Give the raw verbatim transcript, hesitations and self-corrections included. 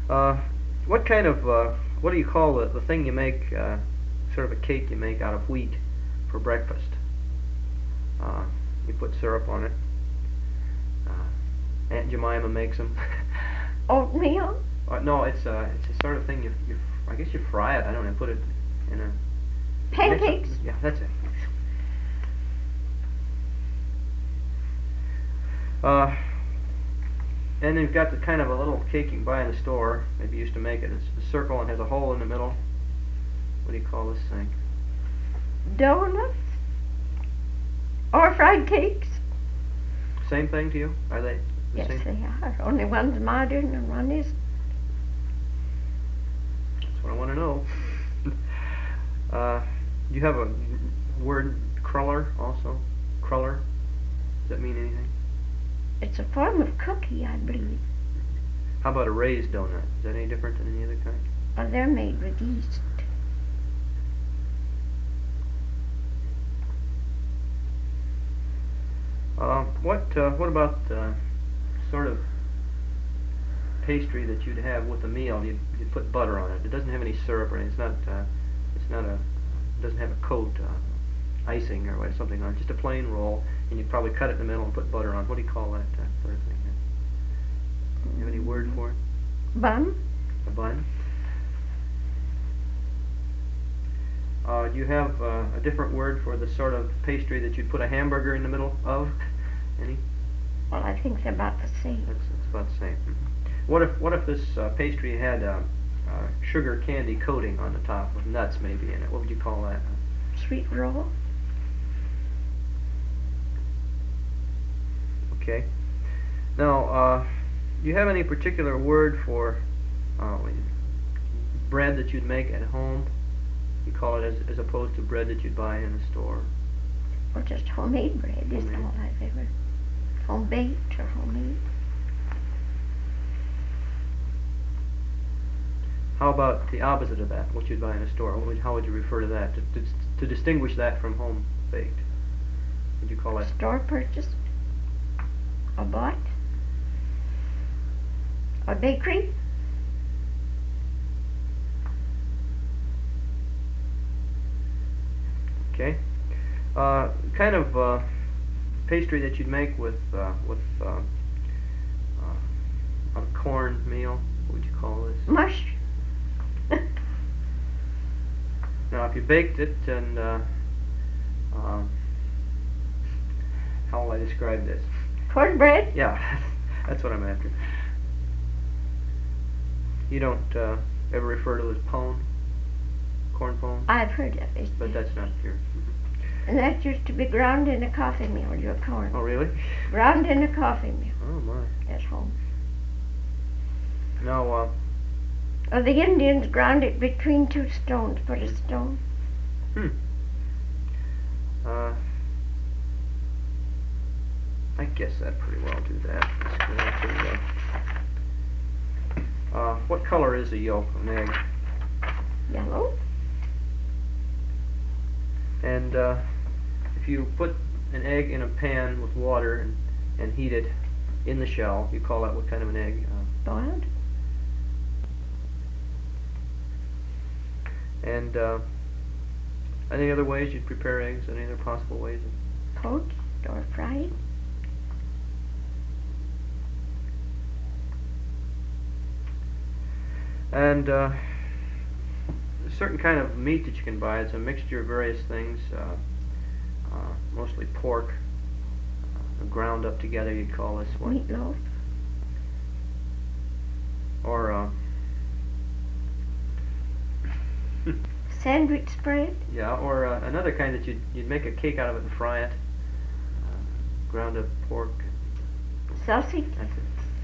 Uh, what kind of, uh, what do you call the, the thing you make, uh, sort of a cake you make out of wheat for breakfast? Uh, you put syrup on it. Uh, Aunt Jemima makes them. Oatmeal? Uh, no, it's uh, it's a sort of thing you, you, I guess you fry it. I don't know, put it in a... Pancakes? Yeah, that's it. Uh, and you've got the kind of a little cake you can buy in the store. Maybe you used to make it. It's a circle and has a hole in the middle. What do you call this thing? Donuts? Or fried cakes? Same thing to you? Are they the Yes, same? they are. Only one's modern and one isn't. That's what I want to know. uh, you have a word cruller also? Cruller? Does that mean anything? It's a form of cookie, I believe. How about a raised donut? Is that any different than any other kind? Well, they're made with yeast. Uh, what uh, what about uh, sort of pastry that you'd have with a meal? You'd, you'd put butter on it. It doesn't have any syrup or anything. It's not uh, it's not a it doesn't have a coat, uh, icing or something on it. Just a plain roll, and you'd probably cut it in the middle and put butter on it. What do you call that uh, sort of thing? Do you have any word for it? Bun? A bun. Uh, do you have uh, a different word for the sort of pastry that you'd put a hamburger in the middle of? Any? Well, I think they're about the same. That's, that's about the same. Mm-hmm. What if what if this uh, pastry had uh, uh, sugar candy coating on the top with nuts maybe in it? What would you call that? Sweet roll? Okay. Now, uh, do you have any particular word for uh, bread that you'd make at home? You call it as, as opposed to bread that you'd buy in the store. Or just homemade bread is Homemade. all I've ever... Home-baked or homemade. How about the opposite of that, what you'd buy in a store? What would, how would you refer to that, to, to, to distinguish that from home-baked? Would you call that? Store purchased? Or bought? Or bakery? Okay. Uh, kind of uh, pastry that you'd make with uh, with uh, uh, a corn meal. What would you call this? Mush? Now, if you baked it and uh, uh, how will I describe this? Cornbread? Yeah, that's what I'm after. You don't uh, ever refer to it as pone? Corn pone? I've heard of it. But that's not here. Mm-hmm. And that used to be ground in a coffee mill, your corn. Oh, really? Ground in a coffee mill Oh, my. at home. Now, uh, Well, the Indians ground it between two stones, put a stone. hmm. Uh, I guess I'd pretty well do that. Let's go to, uh, uh, what color is the yolk of an egg? Yellow? And uh, if you put an egg in a pan with water and, and heat it in the shell, you call that what kind of an egg? Uh, Boiled? and uh, any other ways you'd prepare eggs? Any other possible ways? Poached or fried? And uh, a certain kind of meat that you can buy. It's a mixture of various things, uh, uh, mostly pork, uh, ground up together. You'd call this one, Meatloaf? or uh, Sandwich spread? yeah, or uh, another kind that you'd you'd make a cake out of it and fry it. Uh, ground up pork. Sausage? That's it.